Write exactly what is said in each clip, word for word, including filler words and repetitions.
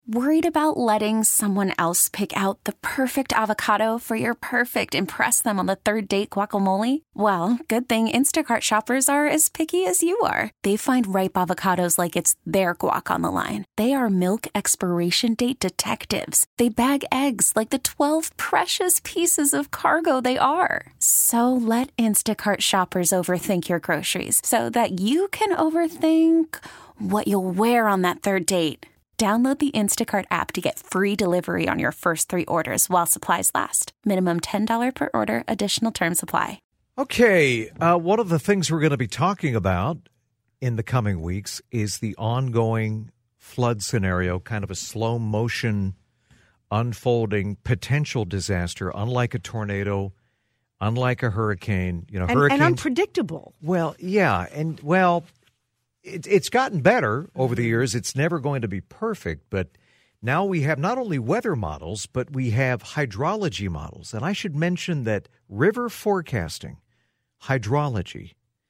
Worried about letting someone else pick out the perfect avocado for your perfect impress them on the third date guacamole? Well, good thing Instacart shoppers are as picky as you are. They find ripe avocados like it's their guac on the line. They are milk expiration date detectives. They bag eggs like the twelve precious pieces of cargo they are. So let Instacart shoppers overthink your groceries so that you can overthink what you'll wear on that third date. Download the Instacart app to get free delivery on your first three orders while supplies last. Minimum ten dollars per order. Additional terms apply. Okay, uh, one of the things we're going to be talking about in the coming weeks is the ongoing flood scenario, kind of a slow motion unfolding potential disaster, unlike a tornado, unlike a hurricane. You know, and, hurricanes, and unpredictable. Well, yeah, and well... It, it's gotten better over the years. It's never going to be perfect, but now we have not only weather models, but we have hydrology models. And I should mention that river forecasting, hydrology,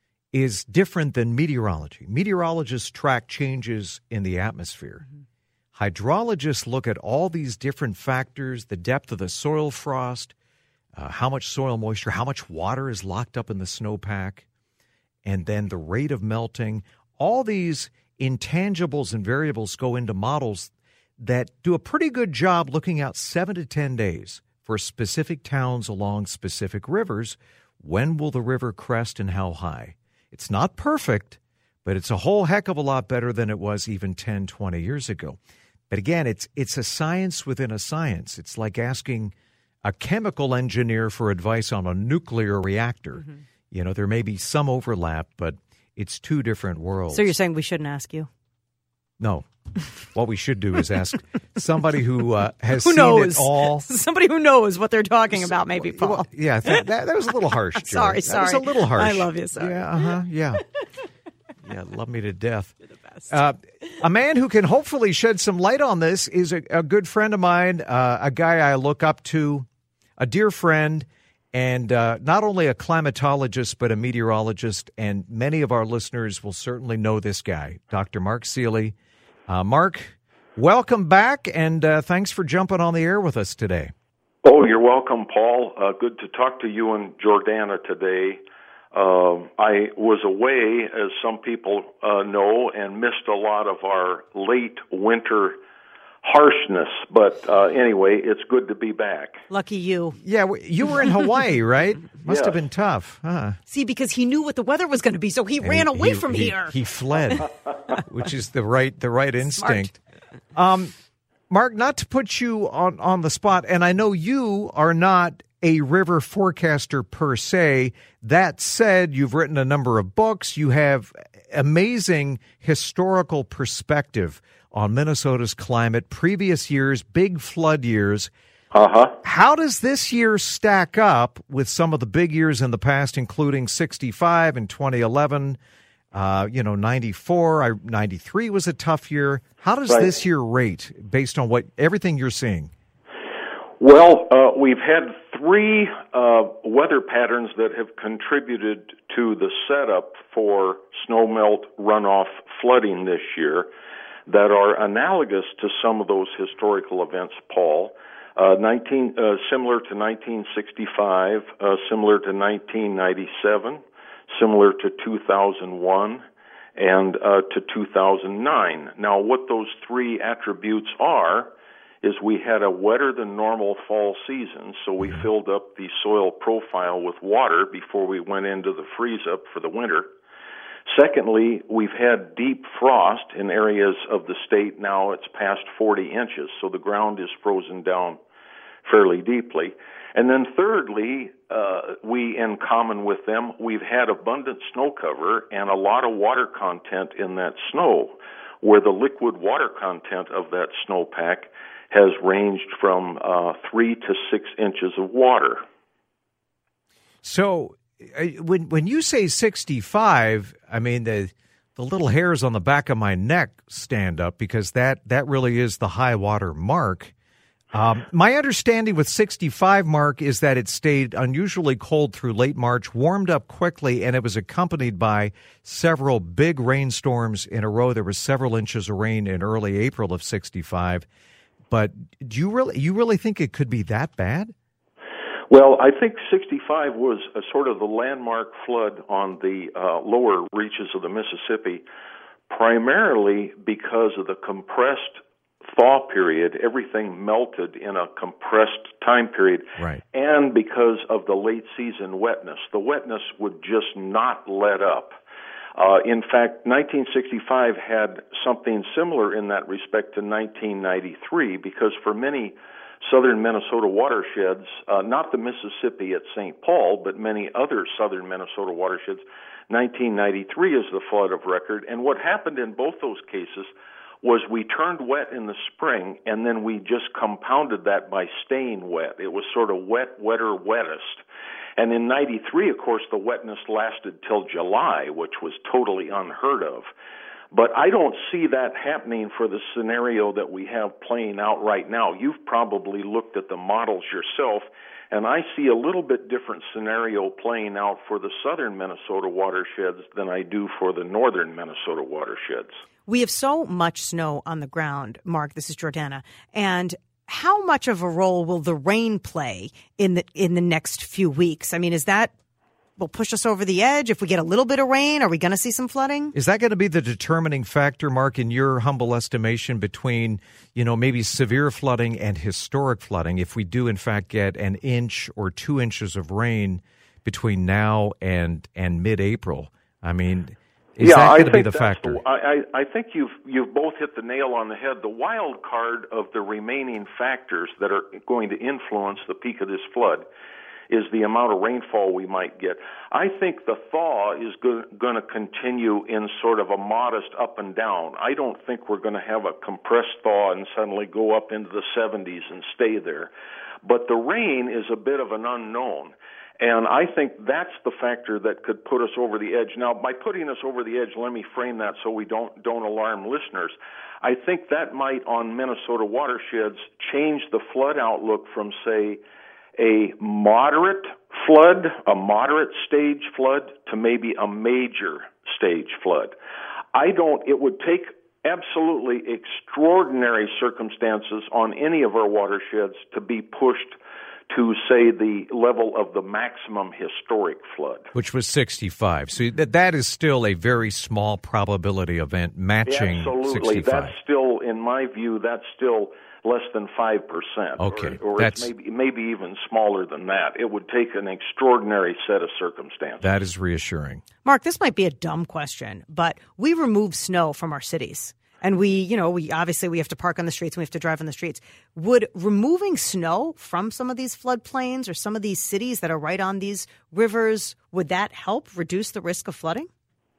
is different than meteorology. Meteorologists track changes in the atmosphere. Mm-hmm. Hydrologists look at all these different factors, the depth of the soil frost, uh, how much soil moisture, how much water is locked up in the snowpack, and then the rate of melting. All these intangibles and variables go into models that do a pretty good job looking out seven to ten days for specific towns along specific rivers. When will the river crest and how high? It's not perfect, but it's a whole heck of a lot better than it was even ten, twenty years ago. But again, it's it's a science within a science. It's like asking a chemical engineer for advice on a nuclear reactor. Mm-hmm. You know, there may be some overlap, but it's two different worlds. So you're saying we shouldn't ask you? No. What we should do is ask somebody who uh, has who seen knows? it all. Somebody who knows what they're talking about, maybe, Paul. Well, yeah, that, that, that was a little harsh, Joy. sorry, that sorry. was a little harsh. I love you, sorry. Yeah, uh-huh, yeah. Yeah, love me to death. You're the best. Uh, a man who can hopefully shed some light on this is a, a good friend of mine, uh, a guy I look up to, a dear friend, and uh, not only a climatologist, but a meteorologist. And many of our listeners will certainly know this guy, Doctor Mark Seeley. Uh, Mark, welcome back, and uh, thanks for jumping on the air with us today. Oh, you're welcome, Paul. Uh, good to talk to you and Jordana today. Uh, I was away, as some people uh, know, and missed a lot of our late winter harshness, but uh, anyway, it's good to be back. Lucky you. Yeah, you were in Hawaii, right? Must yes. have been tough. Huh? See, because he knew what the weather was going to be, so he And ran he, away he, from he, here. He fled, which is the right the right instinct. Um, Mark, not to put you on, on the spot, and I know you are not a river forecaster per se. That said, you've written a number of books. You have amazing historical perspective on Minnesota's climate, previous years, big flood years. Uh-huh. How does this year stack up with some of the big years in the past, including sixty-five and twenty eleven, uh, you know, ninety-four, I, ninety-three was a tough year. How does right. this year rate based on what everything you're seeing? Well, uh, we've had three uh, weather patterns that have contributed to the setup for snowmelt runoff flooding this year that are analogous to some of those historical events, Paul. Uh, nineteen, uh, similar to nineteen sixty-five, uh, similar to nineteen ninety-seven, similar to two thousand one, and uh, to two thousand nine. Now, what those three attributes are is we had a wetter than normal fall season, so we filled up the soil profile with water before we went into the freeze-up for the winter. Secondly, we've had deep frost in areas of the state. Now it's past forty inches, so the ground is frozen down fairly deeply. And then thirdly, uh, we, in common with them, we've had abundant snow cover and a lot of water content in that snow, where the liquid water content of that snowpack has ranged from uh, three to six inches of water. So when when you say sixty-five, I mean, the the little hairs on the back of my neck stand up because that, that really is the high water mark. Um, my understanding with sixty-five, Mark, is that it stayed unusually cold through late March, warmed up quickly, and it was accompanied by several big rainstorms in a row. There was several inches of rain in early April of sixty-five. But do you really, you really think it could be that bad? Well, I think sixty-five was a sort of the landmark flood on the uh, lower reaches of the Mississippi, primarily because of the compressed thaw period. Everything melted in a compressed time period, right, and because of the late season wetness. The wetness would just not let up. Uh, in fact, nineteen sixty-five had something similar in that respect to nineteen ninety-three, because for many southern Minnesota watersheds, uh, not the Mississippi at Saint Paul, but many other southern Minnesota watersheds, nineteen ninety-three is the flood of record. And what happened in both those cases was we turned wet in the spring, and then we just compounded that by staying wet. It was sort of wet, wetter, wettest. And in ninety-three, of course, the wetness lasted till July, which was totally unheard of. But I don't see that happening for the scenario that we have playing out right now. You've probably looked at the models yourself, and I see a little bit different scenario playing out for the southern Minnesota watersheds than I do for the northern Minnesota watersheds. We have so much snow on the ground, Mark. This is Jordana. And how much of a role will the rain play in the in the next few weeks? I mean, is that will push us over the edge? If we get a little bit of rain, are we going to see some flooding? Is that going to be the determining factor, Mark, in your humble estimation, between, you know, maybe severe flooding and historic flooding, if we do in fact get an inch or two inches of rain between now and and mid-April? I mean, is yeah, that going I to think be the factor? The, I, I think you've you've both hit the nail on the head. The wild card of the remaining factors that are going to influence the peak of this flood is the amount of rainfall we might get. I think the thaw is go- going to continue in sort of a modest up and down. I don't think we're going to have a compressed thaw and suddenly go up into the seventies and stay there. But the rain is a bit of an unknown. And I think that's the factor that could put us over the edge. Now, by putting us over the edge, let me frame that so we don't don't alarm listeners. I think that might, on Minnesota watersheds, change the flood outlook from, say, a moderate flood, a moderate stage flood, to maybe a major stage flood. I don't, it would take absolutely extraordinary circumstances on any of our watersheds to be pushed to, say, the level of the maximum historic flood. Which was sixty-five. So that that is still a very small probability event matching Absolutely. sixty-five. That's still, in my view, that's still less than five percent. Okay. Or, or it's maybe, maybe even smaller than that. It would take an extraordinary set of circumstances. That is reassuring. Mark, this might be a dumb question, but we remove snow from our cities. And we, you know, we obviously we have to park on the streets and we have to drive on the streets. Would removing snow from some of these floodplains or some of these cities that are right on these rivers, would that help reduce the risk of flooding?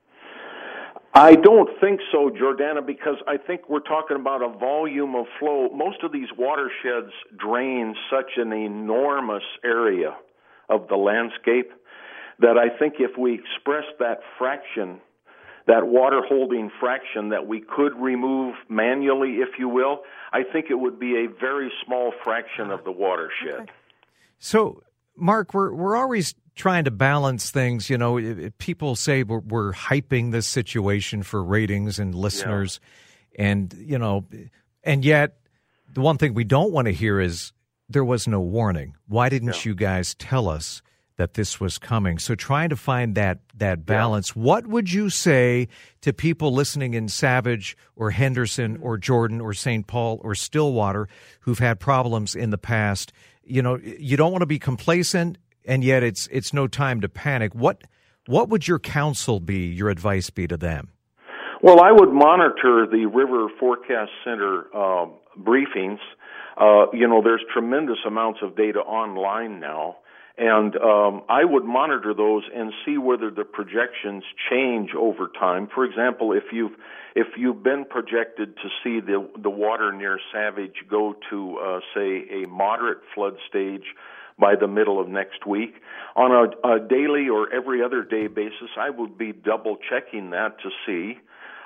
I don't think so, Jordana, because I think we're talking about a volume of flow. Most of these watersheds drain such an enormous area of the landscape that I think if we express that fraction, that water-holding fraction that we could remove manually, if you will, I think it would be a very small fraction of the watershed. Okay. So, Mark, we're we're always trying to balance things. You know, it, it, people say we're, we're hyping this situation for ratings and listeners, yeah. and you know, and yet the one thing we don't want to hear is there was no warning. Why didn't yeah. you guys tell us that this was coming? So trying to find that that balance. Yeah. What would you say to people listening in Savage or Henderson or Jordan or Saint Paul or Stillwater who've had problems in the past? You know, you don't want to be complacent, and yet it's it's no time to panic. What what would your counsel be, your advice be to them? Well, I would monitor the River Forecast Center uh, briefings. Uh, you know, there's tremendous amounts of data online now. And um, I would monitor those and see whether the projections change over time. For example, if you've if you've been projected to see the the water near Savage go to uh, say a moderate flood stage by the middle of next week, on a, a daily or every other day basis, I would be double checking that to see.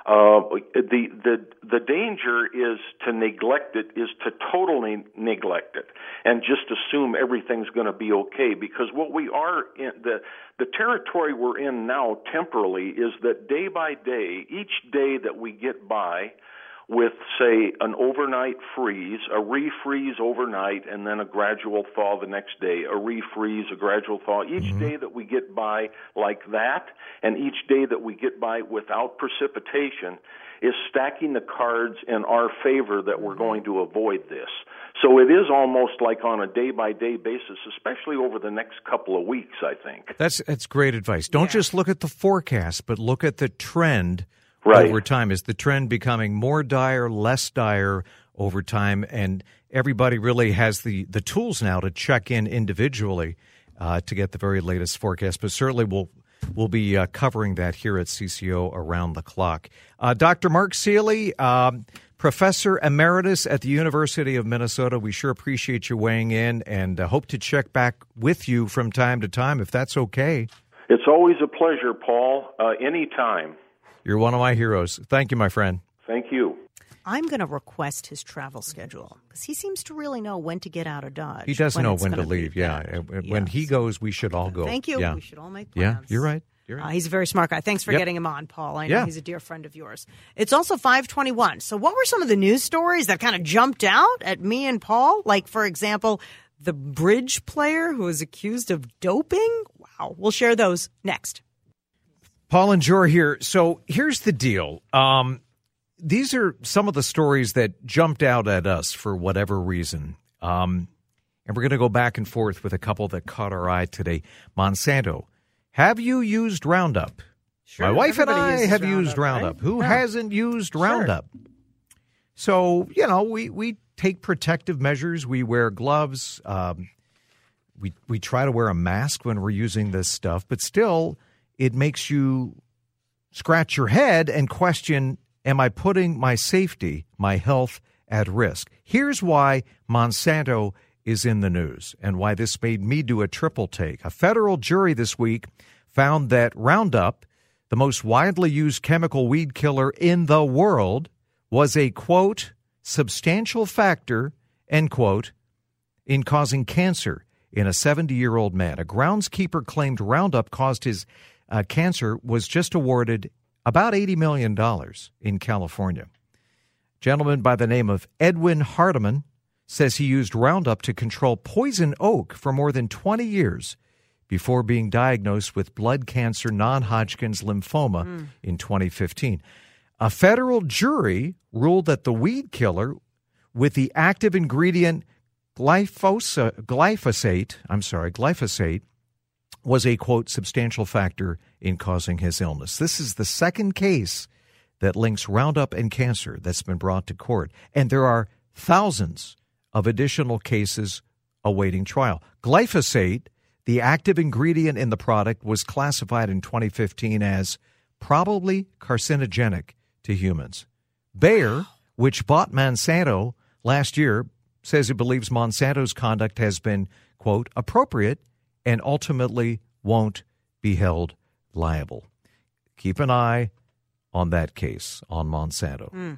Uh, the the the danger is to neglect it, is to totally neglect it, and just assume everything's going to be okay. Because what we are in the the territory we're in now, temporally, is that day by day, each day that we get by with, say, an overnight freeze, a refreeze overnight, and then a gradual thaw the next day, a refreeze, a gradual thaw. Each mm-hmm. day that we get by like that, and each day that we get by without precipitation, is stacking the cards in our favor that we're going to avoid this. So it is almost like on a day-by-day basis, especially over the next couple of weeks, I think. That's, that's great advice. Don't yeah. just look at the forecast, but look at the trend. Right. Over time. Is the trend becoming more dire, less dire over time? And everybody really has the, the tools now to check in individually uh, to get the very latest forecast. But certainly we'll, we'll be uh, covering that here at C C O around the clock. Uh, Doctor Mark Seeley, um, Professor Emeritus at the University of Minnesota, we sure appreciate you weighing in and uh, hope to check back with you from time to time, if that's okay. It's always a pleasure, Paul, uh, anytime. You're one of my heroes. Thank you, my friend. Thank you. I'm going to request his travel schedule because he seems to really know when to get out of Dodge. He does when know when to leave, yeah. When yes. he goes, we should all go. Thank you. Yeah. We should all make plans. Yeah, you're right. You're right. Uh, he's a very smart guy. Thanks for yep. getting him on, Paul. I know yeah. he's a dear friend of yours. It's also five twenty-one. So what were some of the news stories that kind of jumped out at me and Paul? Like, for example, the bridge player who was accused of doping? Wow. We'll share those next. Paul and Jor here. So here's the deal. Um, these are some of the stories that jumped out at us for whatever reason. Um, and we're going to go back and forth with a couple that caught our eye today. Monsanto, have you used Roundup? Sure, My wife and I have Roundup, used Roundup. Right? Who yeah. hasn't used Roundup? Sure. So, you know, we, we take protective measures. We wear gloves. Um, we, we try to wear a mask when we're using this stuff. But still, it makes you scratch your head and question, am I putting my safety, my health at risk? Here's why Monsanto is in the news and why this made me do a triple take. A federal jury this week found that Roundup, the most widely used chemical weed killer in the world, was a, quote, substantial factor, end quote, in causing cancer in a seventy-year-old man. A groundskeeper claimed Roundup caused his uh, cancer, was just awarded about eighty million dollars in California. A gentleman by the name of Edwin Hardiman says he used Roundup to control poison oak for more than twenty years before being diagnosed with blood cancer, non-Hodgkin's lymphoma mm. in twenty fifteen. A federal jury ruled that the weed killer with the active ingredient glyphosate, glyphosate, I'm sorry, glyphosate, was a, quote, substantial factor in causing his illness. This is the second case that links Roundup and cancer that's been brought to court. And there are thousands of additional cases awaiting trial. Glyphosate, the active ingredient in the product, was classified in twenty fifteen as probably carcinogenic to humans. Bayer, which bought Monsanto last year, says it believes Monsanto's conduct has been, quote, appropriate and ultimately won't be held liable. Keep an eye on that case, on Monsanto. Mm.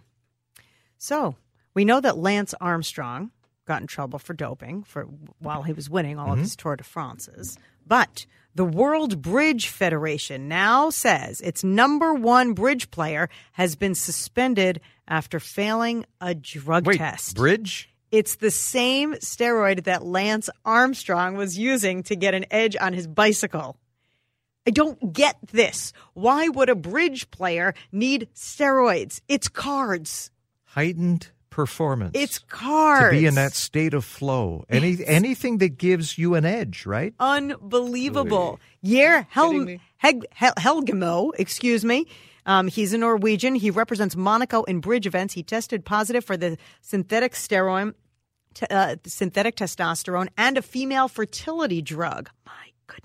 So we know that Lance Armstrong got in trouble for doping for while he was winning all mm-hmm. of his Tour de France's. But the World Bridge Federation now says its number one bridge player has been suspended after failing a drug Wait, test. Bridge? It's the same steroid that Lance Armstrong was using to get an edge on his bicycle. I don't get this. Why would a bridge player need steroids? It's cards. Heightened performance. It's cards. To be in that state of flow. Any anything that gives you an edge, right? Unbelievable. Jer Hel- Hel- Hel- Helgemo, excuse me. Um, he's a Norwegian. He represents Monaco in bridge events. He tested positive for the synthetic steroid, t- uh, synthetic testosterone, and a female fertility drug. My goodness.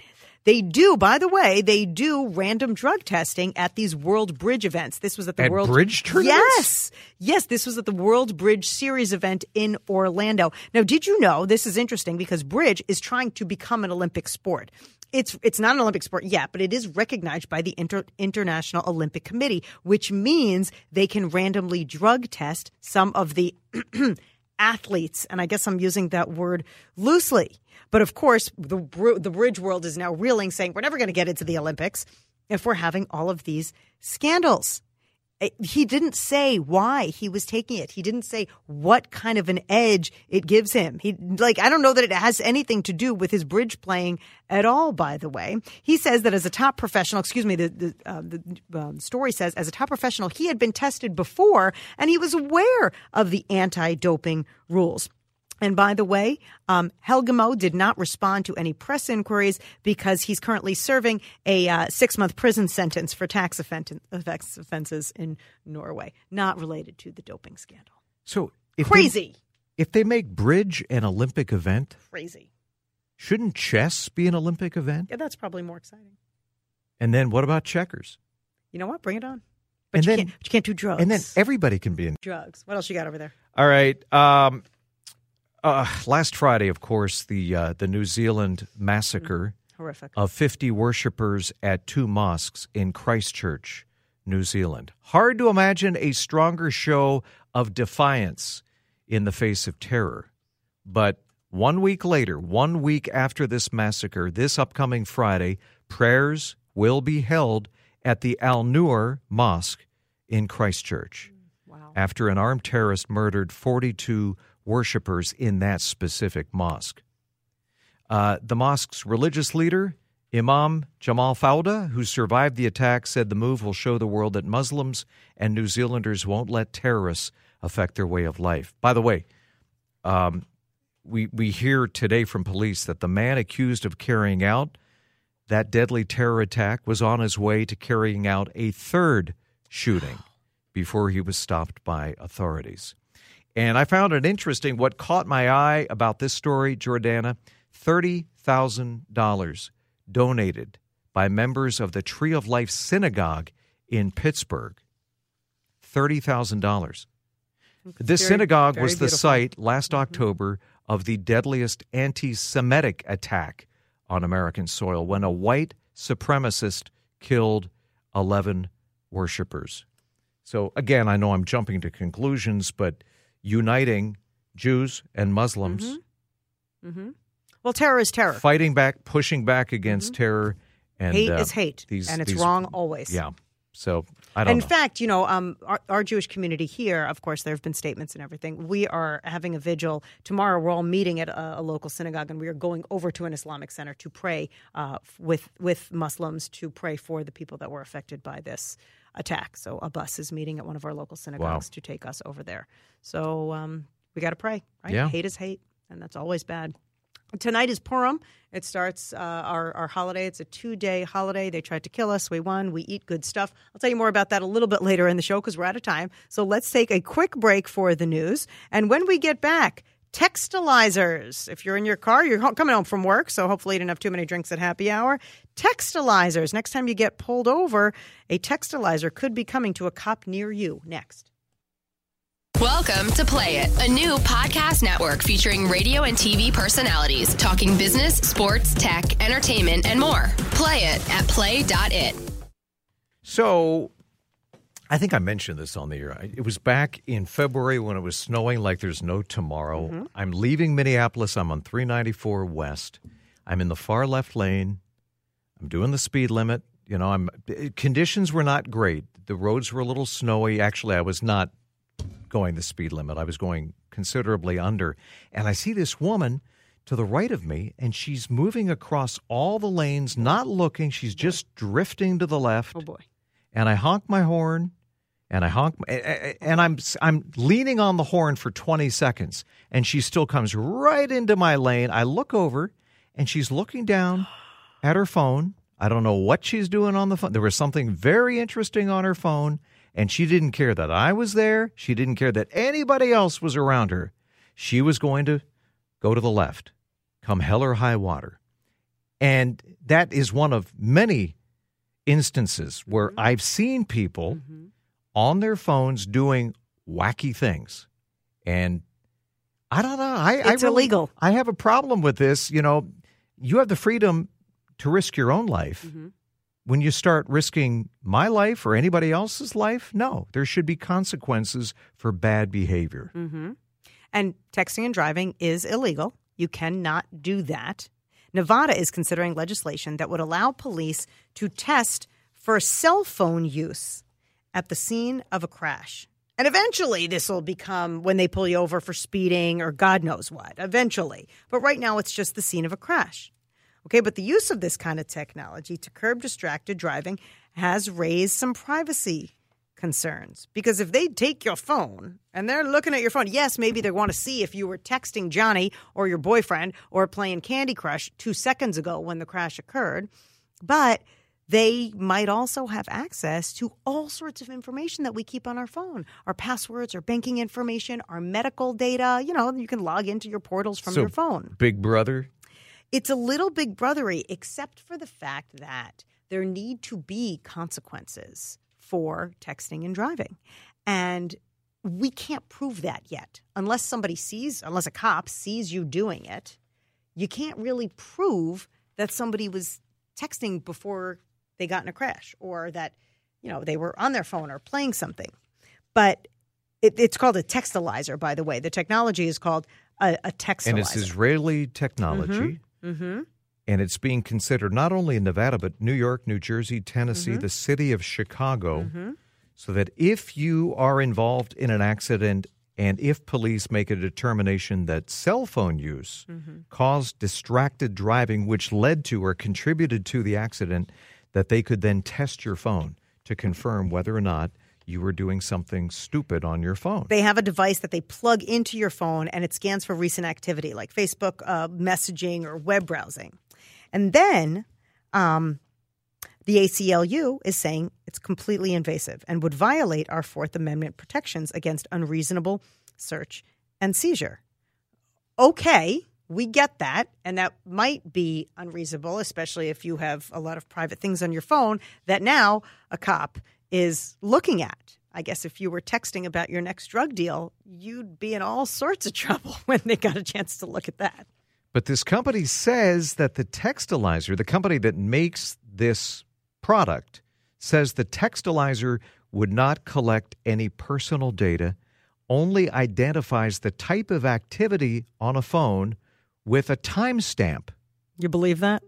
They do, by the way, they do random drug testing at these World Bridge events. This was at the At World bridge tournaments? Yes. Yes, this was at the World Bridge Series event in Orlando. Now, did you know, this is interesting because bridge is trying to become an Olympic sport. It's it's not an Olympic sport yet, but it is recognized by the Inter- International Olympic Committee, which means they can randomly drug test some of the athletes. And I guess I'm using that word loosely. But of course, the the bridge world is now reeling, saying we're never going to get into the Olympics if we're having all of these scandals. He didn't say why he was taking it. He didn't say what kind of an edge it gives him. He like I don't know that it has anything to do with his bridge playing at all, by the way. He says that as a top professional, excuse me, the, the, uh, the um, story says as a top professional, he had been tested before and he was aware of the anti-doping rules. And by the way, um, Helgemo did not respond to any press inquiries because he's currently serving a uh, six-month prison sentence for tax offen- offenses in Norway, not related to the doping scandal. So if Crazy. They, if they make bridge an Olympic event, Crazy. shouldn't chess be an Olympic event? Yeah, that's probably more exciting. And then what about checkers? You know what? Bring it on. But, And you, then- can't, but you can't do drugs. And then everybody can be in. drugs. What else you got over there? All right. Um, uh, last Friday, of course, the uh, the New Zealand massacre Horrific. of fifty worshippers at two mosques in Christchurch, New Zealand. Hard to imagine a stronger show of defiance in the face of terror. But one week later, one week after this massacre, this upcoming Friday, prayers will be held at the Al Noor Mosque in Christchurch. Wow. After an armed terrorist murdered forty-two worshippers in that specific mosque. Uh, the mosque's religious leader, Imam Jamal Fauda, who survived the attack, said the move will show the world that Muslims and New Zealanders won't let terrorists affect their way of life. By the way, um, we, we hear today from police that the man accused of carrying out that deadly terror attack was on his way to carrying out a third shooting before he was stopped by authorities. And I found it interesting. What caught my eye about this story, Jordana, thirty thousand dollars donated by members of the Tree of Life Synagogue in Pittsburgh. thirty thousand dollars. This Very- synagogue very was the beautiful. site last October of the deadliest anti-Semitic attack on American soil when a white supremacist killed eleven worshipers. So, again, I know I'm jumping to conclusions, but uniting Jews and Muslims, Mm-hmm. Mm-hmm. Well, terror is terror. fighting back, pushing back against terror. And, hate uh, is hate, these- and it's these- wrong always. Yeah. So, I don't In know. fact, you know, um, our, our Jewish community here, of course, there have been statements and everything. We are having a vigil tomorrow. We're all meeting at a, a local synagogue, and we are going over to an Islamic center to pray uh, with with Muslims to pray for the people that were affected by this attack. So a bus is meeting at one of our local synagogues Wow. to take us over there. So um, we got to pray, right? Yeah. Hate is hate, and that's always bad. Tonight is Purim. It starts uh, our, our holiday. It's a two-day holiday. They tried to kill us. We won. We eat good stuff. I'll tell you more about that a little bit later in the show because we're out of time. So let's take a quick break for the news. And when we get back, Textilizers. If you're in your car, you're ho- coming home from work, so hopefully you didn't have too many drinks at happy hour. Textilizers. Next time you get pulled over, a Textilizer could be coming to a cop near you. Next. Welcome to Play It, a new podcast network featuring radio and T V personalities talking business, sports, tech, entertainment, and more. Play it at play dot it. So, I think I mentioned this on the air. It was back in February when it was snowing like there's no tomorrow. Mm-hmm. I'm leaving Minneapolis. I'm on three ninety-four West. I'm in the far left lane. I'm doing the speed limit. You know, I'm conditions were not great. The roads were a little snowy. Actually, I was not going the speed limit. I was going considerably under. And I see this woman to the right of me, and she's moving across all the lanes, not looking. She's just drifting to the left. Oh, boy. And I honk my horn, and I honk, and I'm I'm leaning on the horn for twenty seconds, and she still comes right into my lane. I look over, and she's looking down at her phone. I don't know what she's doing on the phone. There was something very interesting on her phone, and she didn't care that I was there. She didn't care that anybody else was around her. She was going to go to the left, come hell or high water. And that is one of many instances where mm-hmm. I've seen people mm-hmm. on their phones doing wacky things. And I don't know. I, it's I really, illegal. I have a problem with this. You know, you have the freedom to risk your own life. Mm-hmm. When you start risking my life or anybody else's life, no, there should be consequences for bad behavior. Mm-hmm. And texting and driving is illegal. You cannot do that. Nevada is considering legislation that would allow police to test for cell phone use at the scene of a crash. And eventually this will become when they pull you over for speeding or God knows what, eventually. But right now it's just the scene of a crash. Okay, but the use of this kind of technology to curb distracted driving has raised some privacy concerns. Because if they take your phone and they're looking at your phone, yes, maybe they want to see if you were texting Johnny or your boyfriend or playing Candy Crush two seconds ago when the crash occurred. But they might also have access to all sorts of information that we keep on our phone. Our passwords, our banking information, our medical data. You know, you can log into your portals from so, your phone. Big Brother? It's a little big brothery, except for the fact that there need to be consequences for texting and driving. And we can't prove that yet. Unless somebody sees, unless a cop sees you doing it, you can't really prove that somebody was texting before they got in a crash or that, you know, they were on their phone or playing something. But it, it's called a textilizer, by the way. The technology is called a, a textilizer. And it's Israeli technology. Mm-hmm. Mm-hmm. And it's being considered not only in Nevada, but New York, New Jersey, Tennessee, mm-hmm. the city of Chicago, mm-hmm. so that if you are involved in an accident and if police make a determination that cell phone use mm-hmm. caused distracted driving, which led to or contributed to the accident, that they could then test your phone to confirm whether or not you were doing something stupid on your phone. They have a device that they plug into your phone, and it scans for recent activity like Facebook uh, messaging or web browsing. And then um, the A C L U is saying it's completely invasive and would violate our Fourth Amendment protections against unreasonable search and seizure. Okay, we get that, and that might be unreasonable, especially if you have a lot of private things on your phone that now a cop is looking at. I guess if you were texting about your next drug deal, you'd be in all sorts of trouble when they got a chance to look at that. But this company says that the Textilizer, the company that makes this product, says the Textilizer would not collect any personal data, only identifies the type of activity on a phone with a timestamp. You believe that?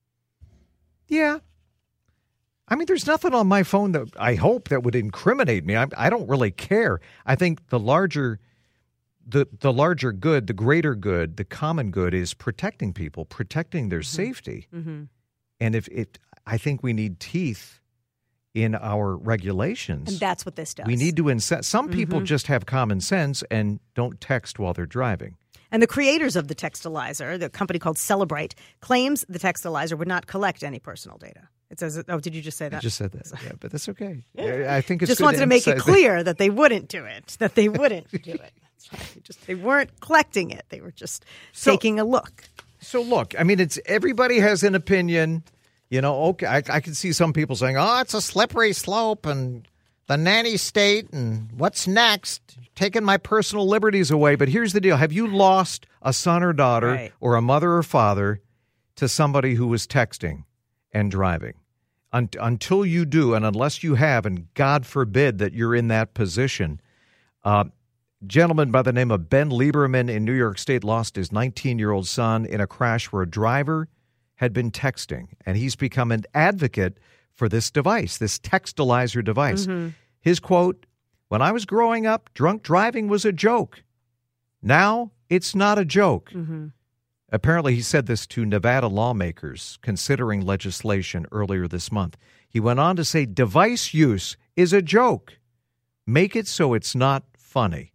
Yeah. I mean, there's nothing on my phone that I hope that would incriminate me. I, I don't really care. I think the larger, the the larger good, the greater good, the common good is protecting people, protecting their mm-hmm. safety. Mm-hmm. And if it, I think we need teeth in our regulations. And that's what this does. We need to incent. Some people mm-hmm. just have common sense and don't text while they're driving. And the creators of the Textilizer, the company called Celebrite, claims the Textilizer would not collect any personal data. It says, oh, did you just say that? I just said that, yeah, but that's okay. I think it's just good wanted to, to make it that. clear that they wouldn't do it, that they wouldn't do it. That's right. Just, they weren't collecting it. They were just so, taking a look. So look, I mean, it's everybody has an opinion. You know, okay, I, I can see some people saying, oh, it's a slippery slope and the nanny state and what's next? Taking my personal liberties away. But here's the deal. Have you lost a son or daughter right. or a mother or father to somebody who was texting and driving? Un- until you do, and unless you have, and God forbid that you're in that position, uh, gentleman by the name of Ben Lieberman in New York State lost his nineteen-year-old son in a crash where a driver had been texting, and he's become an advocate for this device, this Textilizer device. Mm-hmm. His quote, "When I was growing up, drunk driving was a joke. Now it's not a joke." Mm-hmm. Apparently, he said this to Nevada lawmakers considering legislation earlier this month. He went on to say, device use is a joke. Make it so it's not funny.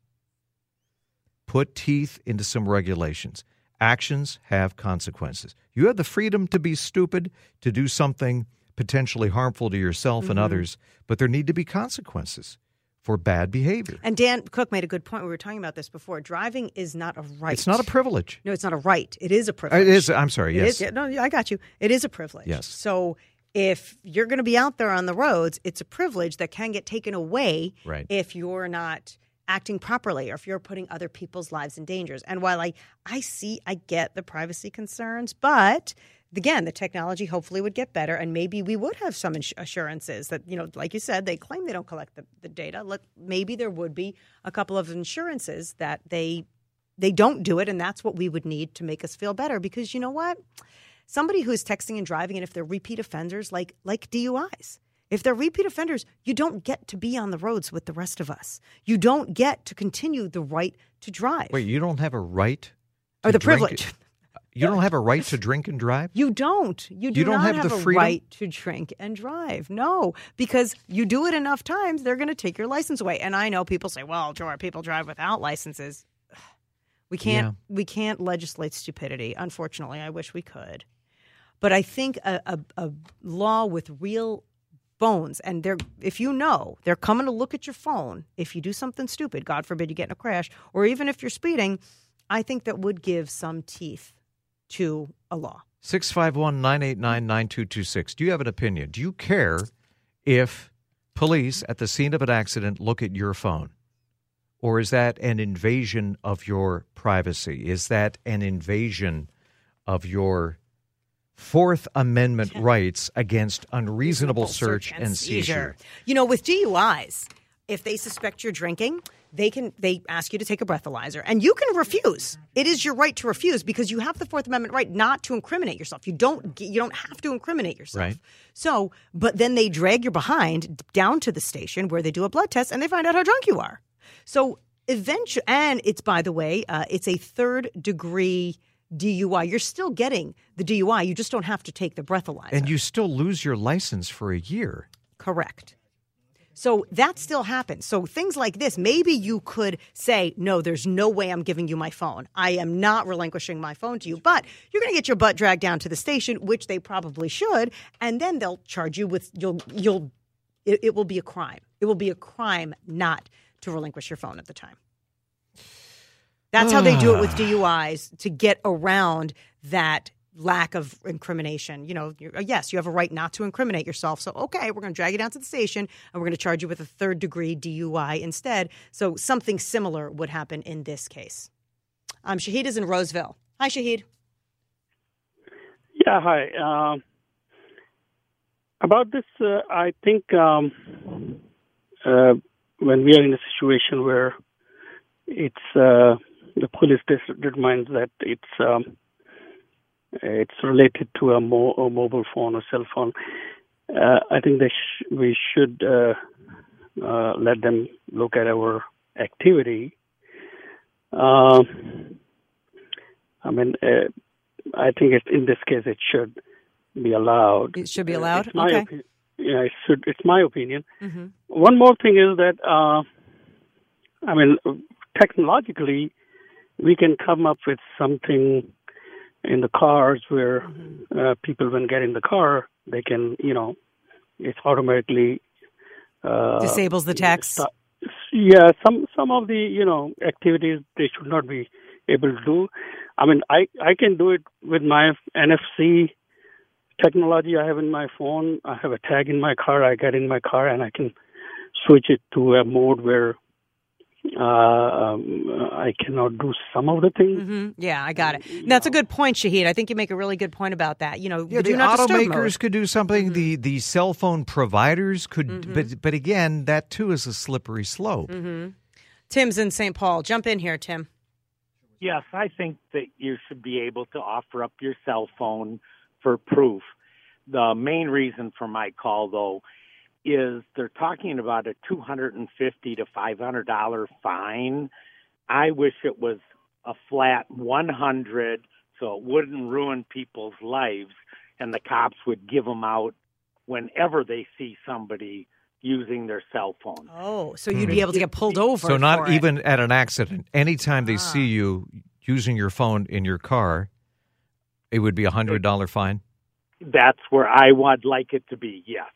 Put teeth into some regulations. Actions have consequences. You have the freedom to be stupid, to do something potentially harmful to yourself mm-hmm. and others, but there need to be consequences for bad behavior. And Dan Cook made a good point. We were talking about this before. Driving is not a right. It's not a privilege. No, it's not a right. It is a privilege. It is. I'm sorry. It Yes. is, no, I got you. It is a privilege. Yes. So if you're going to be out there on the roads, it's a privilege that can get taken away Right. if you're not acting properly or if you're putting other people's lives in dangers. And while I, I see, I get the privacy concerns, but again, the technology hopefully would get better, and maybe we would have some ins- assurances that, you know, like you said, they claim they don't collect the, the data. Look, maybe there would be a couple of assurances that they they don't do it, and that's what we would need to make us feel better. Because you know what? Somebody who's texting and driving, and if they're repeat offenders, like like D U Is, if they're repeat offenders, you don't get to be on the roads with the rest of us. You don't get to continue the right to drive. Wait, you don't have a right to or the drink- privilege. You don't have a right to drink and drive? You don't. You do You don't not have have, the a freedom? right to drink and drive. No, because you do it enough times, they're going to take your license away. And I know people say, "Well, Joe, people drive without licenses." We can't. Yeah. We can't legislate stupidity. Unfortunately, I wish we could. But I think a, a, a law with real bones, and they're if you know they're coming to look at your phone if you do something stupid. God forbid you get in a crash, or even if you're speeding. I think that would give some teeth to a law. six five one, nine eight nine, nine two two six. Do you have an opinion? Do you care if police at the scene of an accident look at your phone? Or is that an invasion of your privacy? Is that an invasion of your Fourth Amendment rights against unreasonable search and seizure? You know, with D U Is, if they suspect you're drinking, they can they ask you to take a breathalyzer, and you can refuse. It is your right to refuse because you have the Fourth Amendment right not to incriminate yourself. You don't you don't have to incriminate yourself. Right. So, but then they drag your behind down to the station where they do a blood test and they find out how drunk you are. So eventually, and it's by the way, uh, it's a third degree D U I. You're still getting the D U I. You just don't have to take the breathalyzer. And you still lose your license for a year. Correct. So that still happens. So things like this, maybe you could say, no, there's no way I'm giving you my phone. I am not relinquishing my phone to you. But you're going to get your butt dragged down to the station, which they probably should, and then they'll charge you with you'll you'll it, it will be a crime. It will be a crime not to relinquish your phone at the time. That's how they do it with D U Is to get around that lack of incrimination. You know, you're, yes, you have a right not to incriminate yourself. So, okay, we're going to drag you down to the station and we're going to charge you with a third degree D U I instead. So something similar would happen in this case. Um, Shahid is in Roseville. Hi, Shahid. Yeah, hi. Uh, about this, uh, I think um, uh, when we are in a situation where it's uh, the police determines that it's um, it's related to a, mo- a mobile phone or cell phone, uh, I think they sh- we should uh, uh, let them look at our activity. Uh, I mean, uh, I think it, in this case it should be allowed. It should be allowed? Uh, it's my okay. opi- yeah, it should. It's my opinion. Mm-hmm. One more thing is that, uh, I mean, technologically, we can come up with something in the cars where mm-hmm. uh, people, when get in the car, they can, you know, it's automatically uh, disables the text. Stop. Yeah, some some of the you know activities they should not be able to do. I mean, I I can do it with my N F C technology I have in my phone. I have a tag in my car. I get in my car and I can switch it to a mode where uh, um, I cannot do some of the things. Mm-hmm. Yeah, I got it. And that's a good point, Shahid. I think you make a really good point about that. You know, Yeah, do the not disturb automakers mode. could do something. Mm-hmm. The the cell phone providers could, Mm-hmm. but but again, that too is a slippery slope. Mm-hmm. Tim's in Saint Paul. Jump in here, Tim. Yes, I think that you should be able to offer up your cell phone for proof. The main reason for my call, though, is they're talking about a two hundred fifty to five hundred dollars fine. I wish it was a flat one hundred so it wouldn't ruin people's lives, and the cops would give them out whenever they see somebody using their cell phone. Oh, so you'd be able to get pulled over. So not for even it. at an accident. Anytime they Ah. see you using your phone in your car, it would be a hundred dollar fine. That's where I would like it to be, yes.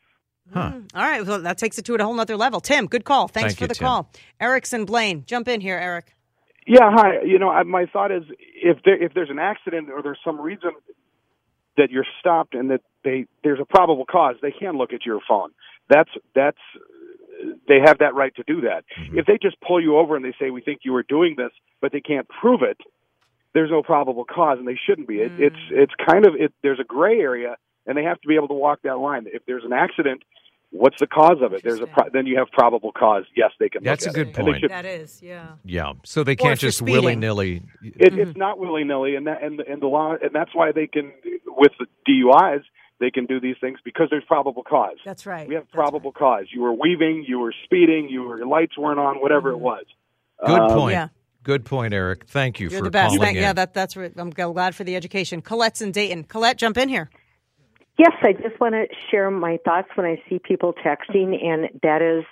Huh. Mm. All right. Well, that takes it to a whole nother level. Tim, good call. Thanks Thank for you, the Tim. call. Erickson Blaine, jump in here, Eric. Yeah, hi. You know, I, my thought is if there, if there's an accident or there's some reason that you're stopped and that they there's a probable cause, they can look at your phone. That's that's they have that right to do that. Mm-hmm. If they just pull you over and they say we think you were doing this, but they can't prove it, there's no probable cause, and they shouldn't be. It, mm. It's it's kind of it. There's a gray area, and they have to be able to walk that line. If there's an accident, what's the cause of it? There's a pro- then you have probable cause. Yes, they can. That's look a at good it. point. Should, that is, yeah. Yeah. So they Or can't if you're just speeding. willy nilly. It, Mm-hmm. It's not willy nilly, and that and and the law, and that's why they can with the D U Is they can do these things because there's probable cause. That's right. We have That's probable right. cause. You were weaving, you were speeding, you were, your lights weren't on, whatever Mm-hmm. it was. Good Um, point. Yeah. Good point, Eric. Thank you You're for the best. calling Thank, in. yeah, that, that's right. I'm glad for the education. Colette's in Dayton. Colette, jump in here. Yes, I just want to share my thoughts when I see people texting, and that is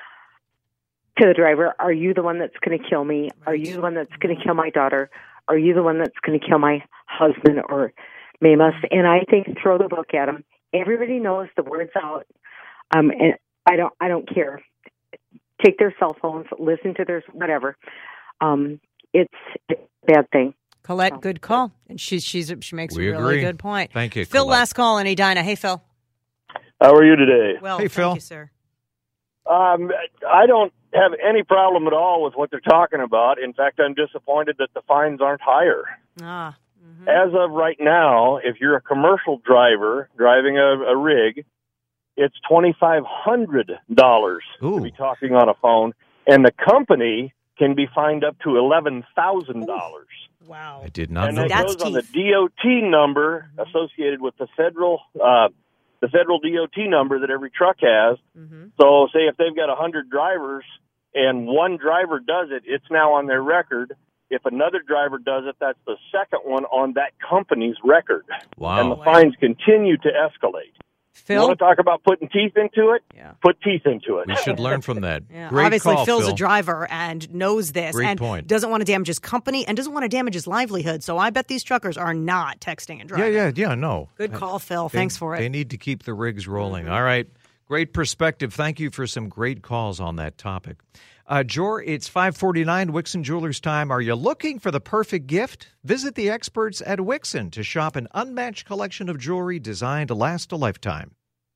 to the driver, are you the one that's going to kill me? Are you the one that's going to kill my daughter? Are you the one that's going to kill my husband or maim us? And I think throw the book at them. Everybody knows the word's out, um, and I don't. I don't care. Take their cell phones, listen to their whatever. Um, it's, it's a bad thing. Colette, good call. And she's she's she makes We a really agree. good point. Thank you, Phil, Colette. last call in Edina. Hey, Phil. How are you today? Well, Hey, thank Phil. you, sir. Um, I don't have any problem at all with what they're talking about. In fact, I'm disappointed that the fines aren't higher. Ah. Mm-hmm. As of right now, if you're a commercial driver driving a, a rig, it's twenty-five hundred dollars Ooh. to be talking on a phone, and the company can be fined up to eleven thousand dollars. Wow. I did not And know that that. That's goes on the teeth. D O T number associated with the federal uh, the federal D O T number that every truck has. Mm-hmm. So say if they've got one hundred drivers and one driver does it, it's now on their record. If another driver does it, that's the second one on that company's record. Wow. And the fines continue to escalate. You Phil? want to talk about putting teeth into it? Yeah. Put teeth into it. We should learn from that. Yeah, Great obviously, call, Phil's Phil. a driver and knows this Great and point. doesn't want to damage his company and doesn't want to damage his livelihood. So I bet these truckers are not texting and Yeah, driving. yeah, yeah, no. Good call, Phil. They- Thanks for They it. need to keep the rigs rolling. All right. Great perspective. Thank you for some great calls on that topic. Uh, Jor, it's five forty-nine, Wixon Jewelers time. Are you looking for the perfect gift? Visit the experts at Wixon to shop an unmatched collection of jewelry designed to last a lifetime.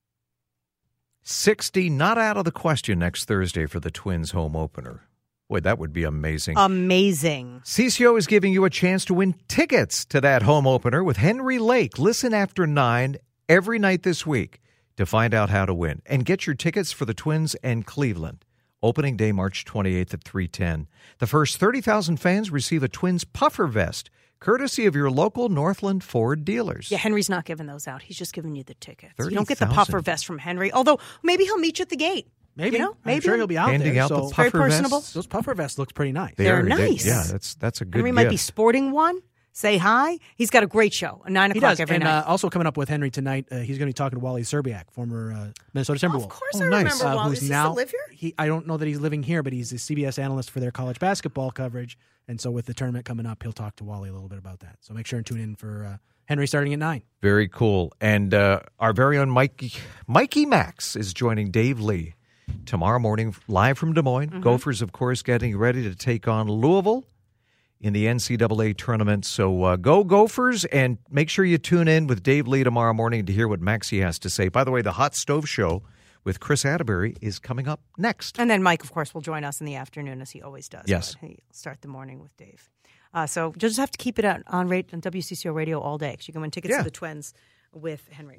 sixty not out of the question next Thursday for the Twins home opener. Boy, that would be amazing. Amazing. C C O is giving you a chance to win tickets to that home opener with Henry Lake. Listen after nine every night this week to find out how to win. And get your tickets for the Twins and Cleveland. Opening day, March twenty-eighth at three ten. The first thirty thousand fans receive a Twins puffer vest, courtesy of your local Northland Ford dealers. Yeah, Henry's not giving those out. He's just giving you the tickets. You thirty don't get the thousand. puffer vest from Henry, although maybe he'll meet you at the gate. Maybe. You know, I'm maybe. sure he'll be out Handing there. out the so Very puffer personable. vests. those puffer vests looks pretty nice. They They're are- they- nice. yeah, that's that's a good Henry gift. might be sporting one. Say hi. He's got a great show, at nine He o'clock does. every and night. Uh, also coming up with Henry tonight, uh, he's going to be talking to Wally Serbiak, former uh, Minnesota Timberwolves. Of course, Oh, I nice. remember Uh, Wally. who's Does he now, still live here? He, I don't know that he's living here, but he's a C B S analyst for their college basketball coverage. And so with the tournament coming up, he'll talk to Wally a little bit about that. So make sure and tune in for uh, Henry starting at nine. Very cool. And uh, our very own Mikey, Mikey Max is joining Dave Lee tomorrow morning live from Des Moines. Mm-hmm. Gophers, of course, getting ready to take on Louisville in the N C double A tournament. So uh, go Gophers, and make sure you tune in with Dave Lee tomorrow morning to hear what Maxie has to say. By the way, the Hot Stove Show with Chris Atterbury is coming up next. And then Mike, of course, will join us in the afternoon as he always does. Yes. But he'll start the morning with Dave. Uh, so you'll just have to keep it on, on, rate, on W C C O radio all day because you can win tickets Yeah. to the Twins with Henry.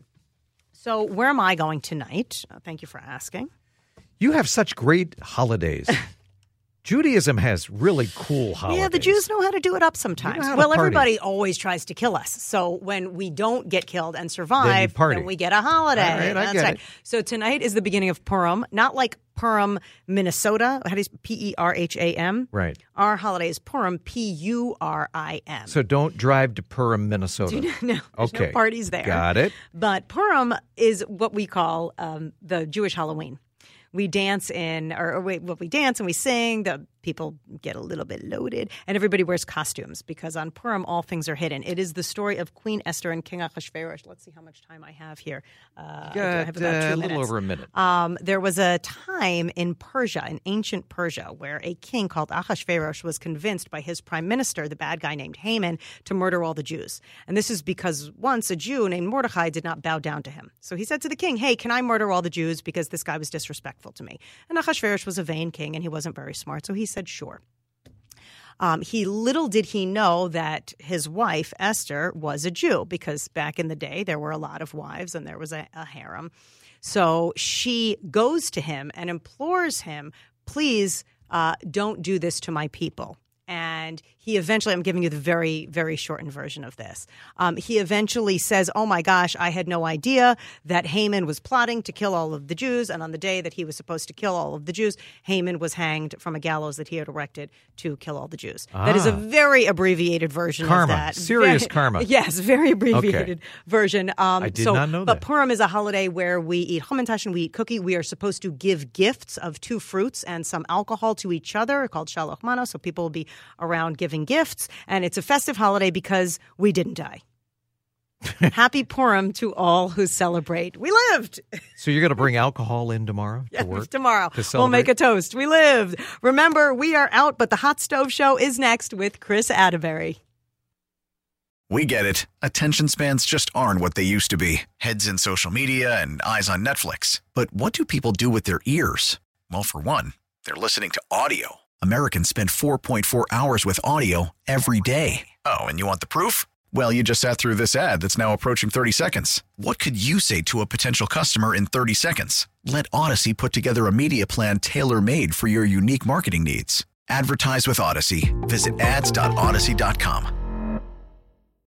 So where am I going tonight? Uh, thank you for asking. You have such great holidays. Judaism has really cool holidays. Yeah, the Jews know how to do it up sometimes. You know how to Well, party. everybody always tries to kill us. So when we don't get killed and survive, party. then we get a holiday. All right, I That's get right. it. So tonight is the beginning of Purim, not like Purim, Minnesota. How do you P E R H A M? Right. Our holiday is Purim, P U R I M. So don't drive to Purim, Minnesota. No, there's Okay. no parties there. Got it. But Purim is what we call um, the Jewish Halloween. We dance in, or, or wait, what we dance and we sing. The people get a little bit loaded, and everybody wears costumes because on Purim all things are hidden. It is the story of Queen Esther and King Ahasuerus. Let's see how much time I have here. Uh, Got, I have about two uh, a minutes. little over a minute. Um, there was a time in Persia, in ancient Persia, where a king called Ahasuerus was convinced by his prime minister, the bad guy named Haman, to murder all the Jews. And this is because once a Jew named Mordecai did not bow down to him. So he said to the king, hey, can I murder all the Jews because this guy was disrespectful to me? And Ahasuerus was a vain king and he wasn't very smart, so he said sure. Um, he little did he know that his wife, Esther, was a Jew, because back in the day there were a lot of wives and there was a, a harem. So she goes to him and implores him, please uh, don't do this to my people. And he eventually, I'm giving you the very, very shortened version of this. Um, he eventually says, oh my gosh, I had no idea that Haman was plotting to kill all of the Jews. And on the day that he was supposed to kill all of the Jews, Haman was hanged from a gallows that he had erected to kill all the Jews. Ah. That is a very abbreviated version karma. of that. Serious very, karma. Yes, very abbreviated okay. version. Um, I did so, not know but that. But Purim is a holiday where we eat hamantash and we eat cookie. We are supposed to give gifts of two fruits and some alcohol to each other called shaloch mana. So people will be around giving gifts, and it's a festive holiday because we didn't die. Happy Purim to all who celebrate. We lived. So you're going to bring alcohol in tomorrow to yes, work? Tomorrow. To we'll make a toast. We lived. Remember, we are out, but the Hot Stove Show is next with Chris Atterbury. We get it. Attention spans just aren't what they used to be. Heads in social media and eyes on Netflix. But what do people do with their ears? Well, for one, they're listening to audio. Americans spend four point four hours with audio every day. Oh, and you want the proof? Well, you just sat through this ad that's now approaching thirty seconds. What could you say to a potential customer in thirty seconds? Let Odyssey put together a media plan tailor-made for your unique marketing needs. Advertise with Odyssey. Visit ads dot odyssey dot com.